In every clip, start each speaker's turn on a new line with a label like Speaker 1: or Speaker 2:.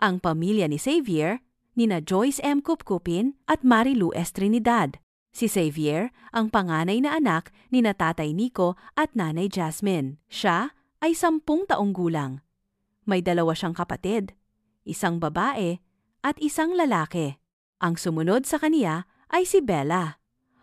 Speaker 1: Ang pamilya ni Xavier, nina Joyce M. Kupkupin at Marilu S. Trinidad. Si Xavier, ang panganay na anak nina Tatay Nico at Nanay Jasmine. Siya ay 10 taong gulang. May 2 siyang kapatid, isang babae at isang lalaki. Ang sumunod sa kaniya ay si Bella,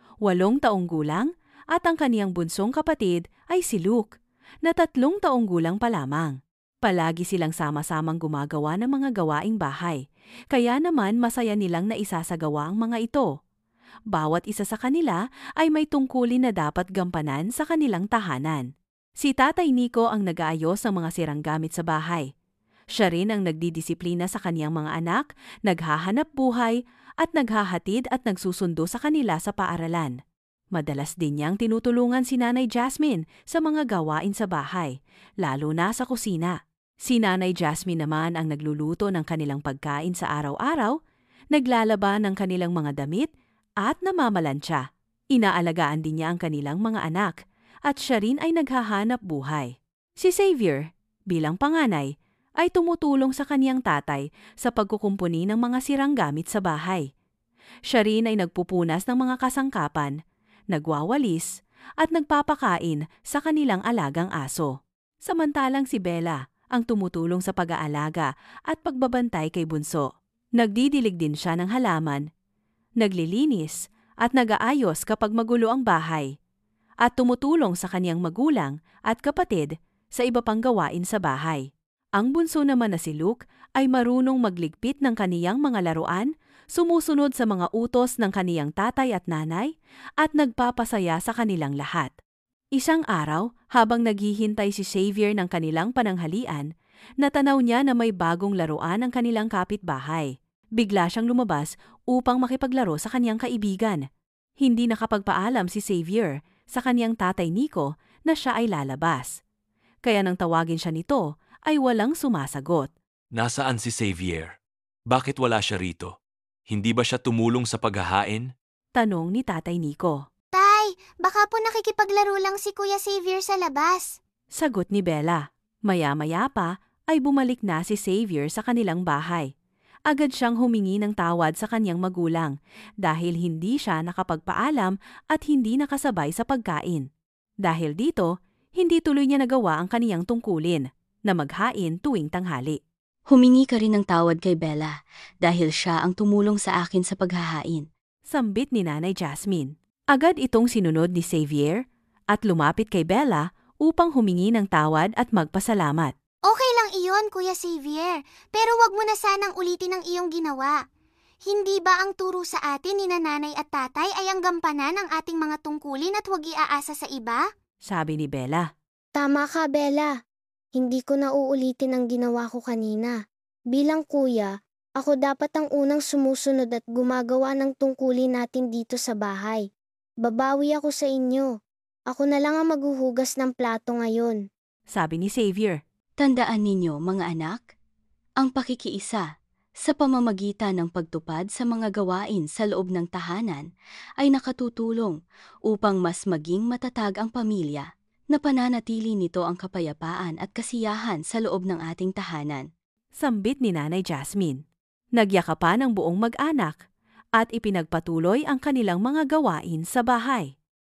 Speaker 1: 8 taong gulang, at ang kaniyang bunsong kapatid ay si Luke, na 3 taong gulang pa lamang. Palagi silang sama-samang gumagawa ng mga gawaing bahay, kaya naman masaya nilang naisasagawa ang mga ito. Bawat isa sa kanila ay may tungkulin na dapat gampanan sa kanilang tahanan. Si Tatay Nico ang nag-aayos ng mga sirang gamit sa bahay. Siya rin ang nagdidisiplina sa kaniyang mga anak, naghahanap buhay, at naghahatid at nagsusundo sa kanila sa paaralan. Madalas din niyang tinutulungan si Nanay Jasmine sa mga gawain sa bahay, lalo na sa kusina. Si Nanay Jasmine naman ang nagluluto ng kanilang pagkain sa araw-araw, naglalaba ng kanilang mga damit, at namamalansya. Inaalagaan din niya ang kanilang mga anak, at siya rin ay naghahanap buhay. Si Xavier, bilang panganay, ay tumutulong sa kaniyang tatay sa pagkukumpuni ng mga sirang gamit sa bahay. Siya rin ay nagpupunas ng mga kasangkapan, nagwawalis, at nagpapakain sa kanilang alagang aso. Samantalang si Bella ang tumutulong sa pag-aalaga at pagbabantay kay Bunso. Nagdidilig din siya ng halaman, naglilinis at nag-aayos kapag magulo ang bahay, at tumutulong sa kaniyang magulang at kapatid sa iba pang gawain sa bahay. Ang bunso naman na si Luke ay marunong magligpit ng kaniyang mga laruan, sumusunod sa mga utos ng kaniyang tatay at nanay, at nagpapasaya sa kanilang lahat. Isang araw, habang naghihintay si Xavier ng kanilang pananghalian, natanaw niya na may bagong laruan ang kanilang kapitbahay. Bigla siyang lumabas upang makipaglaro sa kaniyang kaibigan. Hindi nakapagpaalam si Xavier sa kaniyang Tatay Nico na siya ay lalabas. Kaya nang tawagin siya nito, ay walang sumasagot.
Speaker 2: Nasaan si Xavier? Bakit wala siya rito? Hindi ba siya tumulong sa paghahain?
Speaker 1: Tanong ni Tatay Nico.
Speaker 3: Tay, baka po nakikipaglaro lang si Kuya Xavier sa labas.
Speaker 1: Sagot ni Bella. Maya-maya pa ay bumalik na si Xavier sa kanilang bahay. Agad siyang humingi ng tawad sa kanyang magulang dahil hindi siya nakapagpaalam at hindi nakasabay sa pagkain. Dahil dito, hindi tuloy niya nagawa ang kaniyang tungkulin na maghain tuwing tanghali.
Speaker 4: Humingi ka rin ng tawad kay Bella dahil siya ang tumulong sa akin sa paghahain.
Speaker 1: Sambit ni Nanay Jasmine. Agad itong sinunod ni Xavier at lumapit kay Bella upang humingi ng tawad at magpasalamat.
Speaker 3: Okay lang iyon, Kuya Xavier, pero wag mo na sanang ulitin ang iyong ginawa. Hindi ba ang turo sa atin ni nanay at tatay ay ang gampanan ng ating mga tungkulin at huwag iaasa sa iba?
Speaker 1: Sabi ni Bella.
Speaker 5: Tama ka, Bella. Hindi ko na uulitin ang ginawa ko kanina. Bilang kuya, ako dapat ang unang sumusunod at gumagawa ng tungkulin natin dito sa bahay. Babawi ako sa inyo. Ako na lang ang maghuhugas ng plato ngayon.
Speaker 1: Sabi ni Xavier.
Speaker 4: Tandaan ninyo, mga anak, ang pakikiisa sa pamamagitan ng pagtupad sa mga gawain sa loob ng tahanan ay nakatutulong upang mas maging matatag ang pamilya na pananatili nito ang kapayapaan at kasiyahan sa loob ng ating tahanan.
Speaker 1: Sambit ni Nanay Jasmine. Nagyakapan ang buong mag-anak at ipinagpatuloy ang kanilang mga gawain sa bahay.